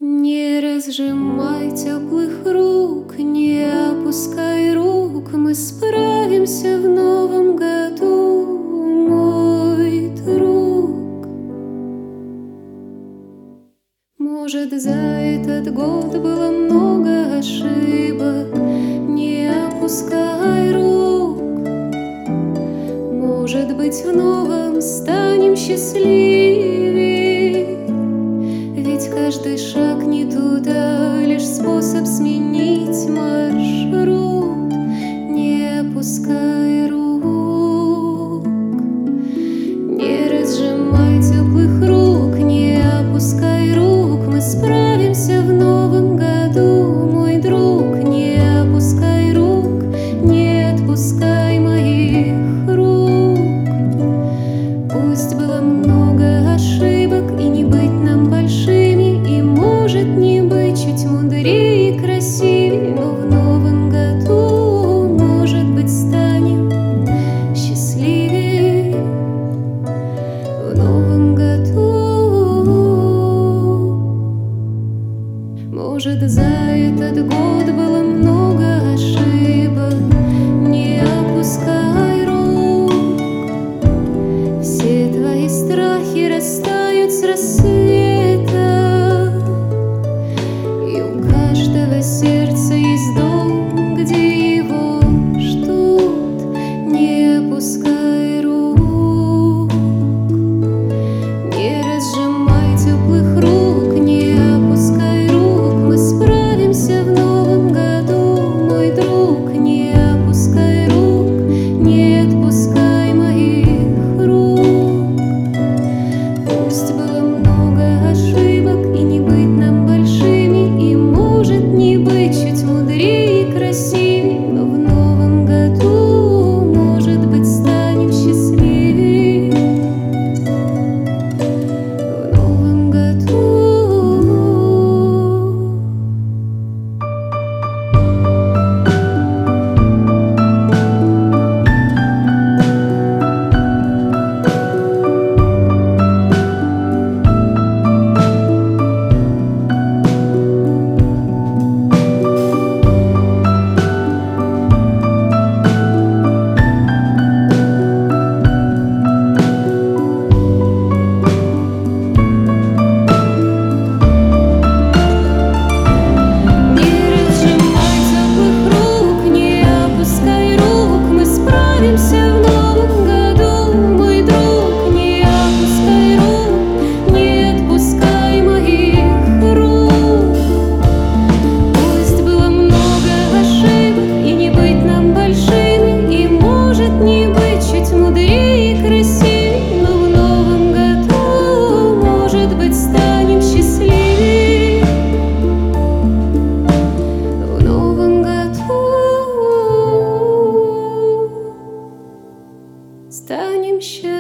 Не разжимай теплых рук, не опускай рук, мы справимся в новом году, мой друг. Может, за этот год было много ошибок, не опускай рук. Может быть, в новом станем счастливее, ведь каждый шаг не туда, лишь способ сменить маршрут. Не опускай рук, не разжимай теплых рук, не опускай рук, мы справимся в новом году, мой друг. Не опускай рук, не отпускай моих рук. Пусть было много ошибок, и не быть нам большими, и может не быть чуть мудрее и красивее, но в новом году, может быть, станем счастливее. В новом году, может, за этот год было много ошибок, не опускай рук. Все твои страхи растают с рассвета, и у каждого сердца есть дом, где его ждут. Не опускай рук, не разжимай теплых рук, не опускай рук, мы справимся в новом году, мой друг. Не опускай рук, не отпускай моих рук. Пусть было много ошибок, и не быть нам большими, и может не быть чуть мудрее и красивее, но в новом году, может быть, станем счастливее. В новом году. Станем счастливы.